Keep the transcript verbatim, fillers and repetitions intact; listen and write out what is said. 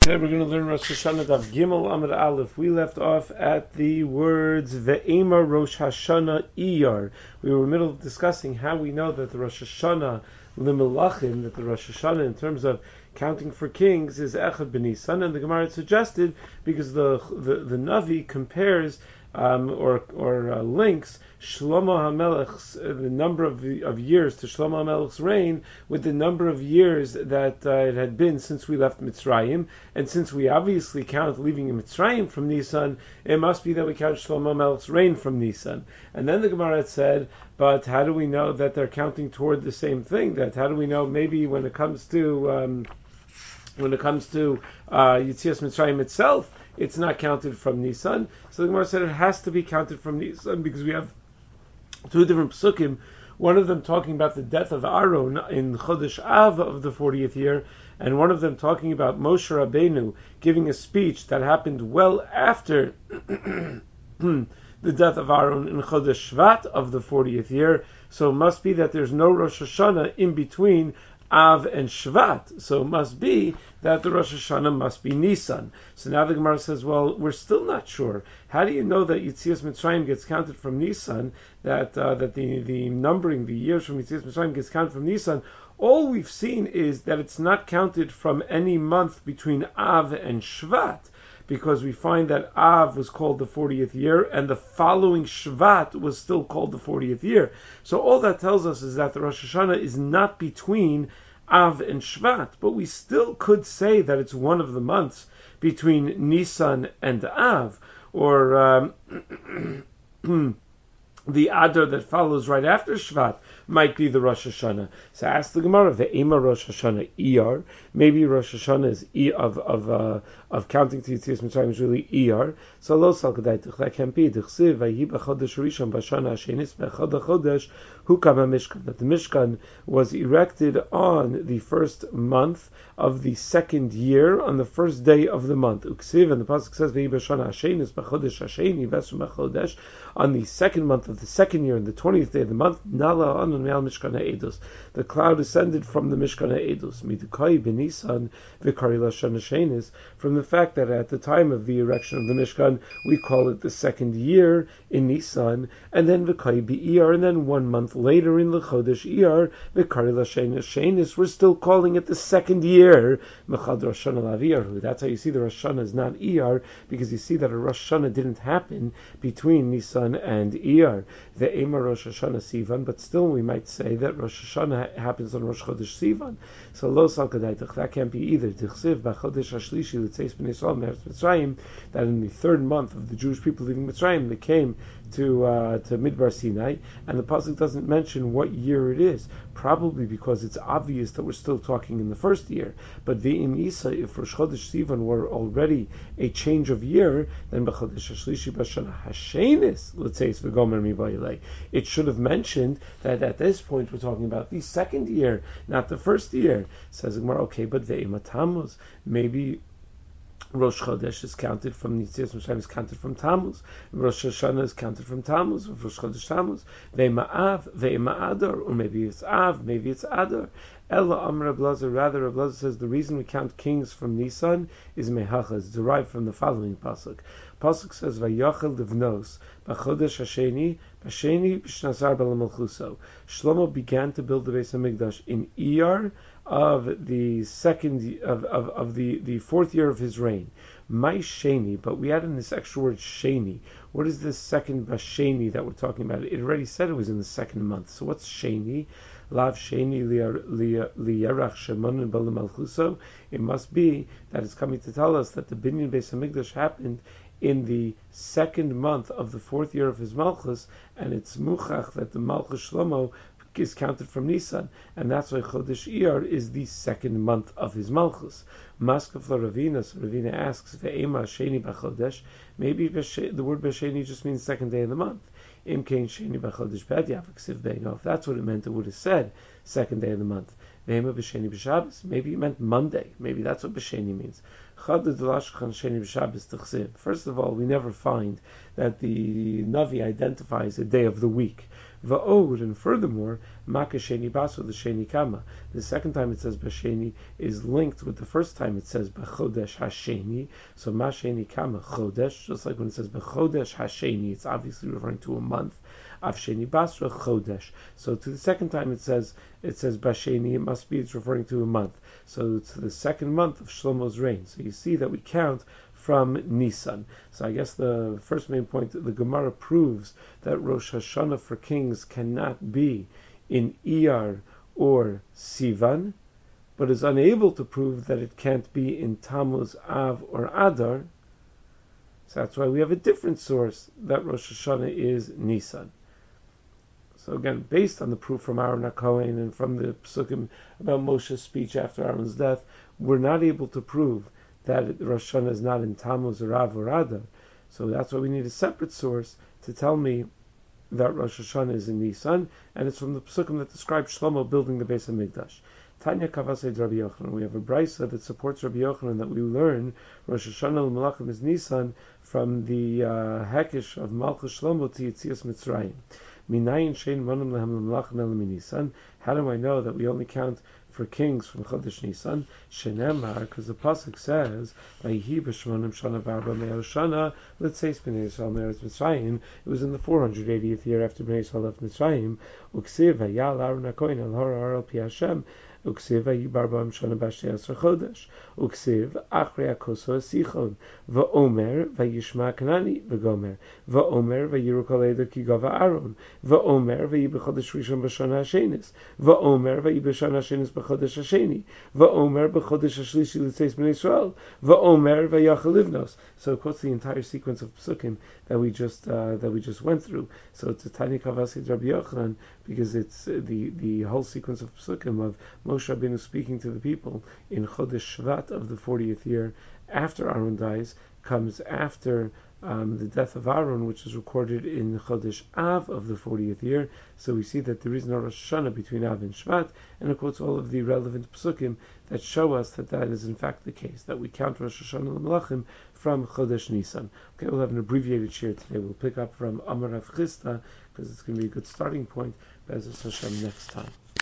Today we're going to learn Rosh Hashanah Daf Gimel Amud Aleph. We left off at the words Ve'ema Rosh Hashanah Iyar. We were in the middle of discussing how we know that the Rosh Hashanah Limelachim, that the Rosh Hashanah in terms of counting for kings is Echad B'Nisan, and the Gemara had suggested because the the, the Navi compares Um, or or uh, links Shlomo HaMelech's uh, the number of of years to Shlomo HaMelech's reign with the number of years that uh, it had been since we left Mitzrayim, and since we obviously count leaving in Mitzrayim from Nisan, it must be that we count Shlomo HaMelech's reign from Nisan. And then the Gemara had said, but how do we know that they're counting toward the same thing? That how do we know maybe when it comes to um, when it comes to uh, Yetzias Mitzrayim itself, it's not counted from Nisan. So the Gemara said it has to be counted from Nisan because we have two different psukim. One of them talking about the death of Aaron in Chodesh Av of the fortieth year, and one of them talking about Moshe Rabbeinu giving a speech that happened well after the death of Aaron in Chodesh Shvat of the fortieth year. So it must be that there's no Rosh Hashanah in between Av and Shvat, so it must be that the Rosh Hashanah must be Nisan. So now the Gemara says, well, we're still not sure. How do you know that Yetzias Mitzrayim gets counted from Nisan? That uh, that the the numbering, the years from Yetzias Mitzrayim gets counted from Nisan? All we've seen is that it's not counted from any month between Av and Shvat, because we find that Av was called the fortieth year, and the following Shvat was still called the fortieth year. So all that tells us is that the Rosh Hashanah is not between Av and Shvat, but we still could say that it's one of the months between Nisan and Av, or um, the Adar that follows right after Shvat might be the Rosh Hashanah. So ask the Gemara, the Ema Rosh Hashanah Iyar. Maybe Rosh Hashanah is I of of uh, of counting to Yetzias Mitzrayim is really Iyar. So lo sal kedai that can't be. D'chsiv vayi b'chodesh rishon b'shana hashenis b'chad chodesh hukam Mishkan. That the Mishkan was erected on the first month of the second year, on the first day of the month. Uksiv, and the pasuk says vayi b'shana hashenis b'chodesh hasheni v'esum b'chodesh, on the second month of the second year, and the twentieth day of the month. Nala on Mishkan HaEdus. The cloud descended from the Mishkan HaEdus. Midukai b'Nisan v'kari lashon hashenis, from the fact that at the time of the erection of the Mishkan, we call it the second year in Nisan, and then v'kai b'Iyar, and then one month later in the Chodesh Iyar, v'kari lashon hashenis, we're still calling it the second year. Mechad Rosh Hashanah l'Iyar. That's how you see the Rosh Hashanah is not Iyar, because you see that a Rosh Hashanah didn't happen between Nisan and Iyar. The Ema Rosh Hashanah Sivan, but still we might say that Rosh Hashanah happens on Rosh Chodesh Sivan. So lo sal kadaitach, that can't be either. D'chsiv b'chodesh hashlishi l'tzeis b'nei Yisrael me'eretz Mitzrayim, that in the third month of the Jewish people leaving Mitzrayim, they came to uh, to Midbar Sinai, and the pasuk doesn't mention what year it is. Probably because it's obvious that we're still talking in the first year. But v'im isa, if Rosh Chodesh Sivan were already a change of year, then b'chodesh hashlishi b'shana hashenis l'tzeis v'gomer mi ba'ilei. It should have mentioned that at this point we're talking about the second year, not the first year. Says Gemara, okay, but ve'ema Tammuz, maybe Rosh Chodesh is counted from Yetzias Mitzrayim is counted from Tammuz. Rosh Hashanah is counted from Tammuz. Rosh Chodesh Tammuz. Ve'ema Av, ve'ema Adar, or maybe it's Av, maybe it's Adar. Ella Amr Ablaza, rather Ablaza says the reason we count kings from Nisan is Mehacha, is derived from the following pasuk. Pasuk says Vayachel Livnos b'chodesh hasheni b'sheni b'shnasar b'lamalchuso. Shlomo began to build the Beis Hamikdash in Iyar of the second of, of, of the, the fourth year of his reign. My Sheni, but we add in this extra word Sheni. What is this second Basheni that we're talking about? It already said it was in the second month. So what's Sheni? Lav Sheni liyarach shemon b'lam malchuso. It must be that it's coming to tell us that the Binyan Beis Hamikdash happened in the second month of the fourth year of his Malchus, and it's muchach that the Malchus Shlomo is counted from Nisan, and that's why Chodesh Iyar is the second month of his Malchus. Maskef Ravina, so Ravina asks, Ve'ema Sheni b'chodesh, maybe the word B'sheni just means second day of the month. Im kein Sheni b'chodesh b'ediav, if that's what it meant, it would have said second day of the month. Ve'ema B'sheni b'Shabbos, maybe it meant Monday, maybe that's what B'sheni means. First of all, we never find that the Navi identifies a day of the week. Va'od, and furthermore, Maka Sheni Baso, the Sheni Kama. The second time it says Basheni is linked with the first time it says B'chodesh Hasheni. So Ma Sheni Kama Chodesh, just like when it says B'chodesh Hasheni, it's obviously referring to a month. Av Sheni Basra Chodesh. So to the second time it says it says Basheni, it must be it's referring to a month. So it's the second month of Shlomo's reign. So you see that we count from Nisan. So I guess the first main point, the Gemara proves that Rosh Hashanah for kings cannot be in Iyar or Sivan, but is unable to prove that it can't be in Tammuz, Av, or Adar. So that's why we have a different source that Rosh Hashanah is Nisan. So again, based on the proof from Aaron HaKohen and from the Psukim about Moshe's speech after Aaron's death, we're not able to prove that Rosh Hashanah is not in Tammuz or Av or Adar. So that's why we need a separate source to tell me that Rosh Hashanah is in Nisan, and it's from the Psukim that describe Shlomo building the Beis HaMikdash. Tanya Kavasei Rabbi Yochanan. We have a brisa that supports Rabbi Yochanan that we learn Rosh Hashanah l'Malachim is Nisan from the uh, Hekesh of Malchus Shlomo to Yitzias Mitzrayim. Minayin shein manim lehem l'Malachim elam Nisan. How do I know that we only count for kings from Chodesh Nisan? Shenemar, because the pasuk says, "Vayihi b'shmonim shana v'arba me'or shana l'tzeis b'nei Yisrael me'eretz Mitzrayim." It was in the four hundred eightieth year after Bnei Yisrael left Mitzrayim. Uksiv vayal Aaron HaKohen el har al pi Hashem. Uksiv vayibar b'am shana b'ashtei asra chodesh. Uksiv achrei hakoso esichon. Va'omer vayishma Kanani v'gomer. Va'omer vayiru kol eder ki gava Aaron. Va'omer vayi b'chodesh rishon b'shana hashenis. Va'omer vayi b'shana hashenis b'chodesh hasheni. Va'omer b'chodesh hashlishi l'tzeis b'nei Yisrael. Va'omer vayachal livnos. So it quotes the entire sequence of psukim that we just uh, that we just went through. So it's a tiny kavasid Rabbi Yochanan because it's uh, the the whole sequence of psukim of Moshe Rabbeinu speaking to the people in Chodesh Shvat of the fortieth year after Aaron dies comes after um, the death of Aaron, which is recorded in Chodesh Av of the fortieth year. So we see that there is no Rosh Hashanah between Av and Shvat, and it quotes all of the relevant psukim that show us that that is in fact the case, that we count Rosh Hashanah l'Malachim from Chodesh Nisan. Okay, we'll have an abbreviated share today. We'll pick up from Amar Rav Chisda because it's going to be a good starting point. Be'ezus Hashem next time.